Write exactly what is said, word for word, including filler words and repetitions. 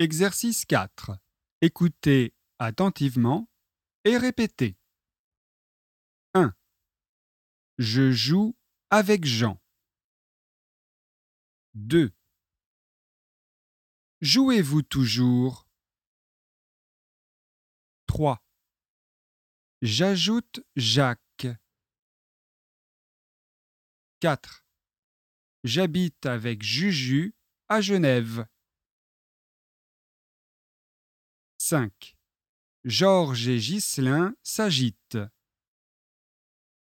Exercice quatre. Écoutez attentivement et répétez. un. Je joue avec Jean. deux. Jouez-vous toujours? trois. J'ajoute Jacques. quatre. J'habite avec Juju à Genève. cinq. Georges et Ghislain s'agitent.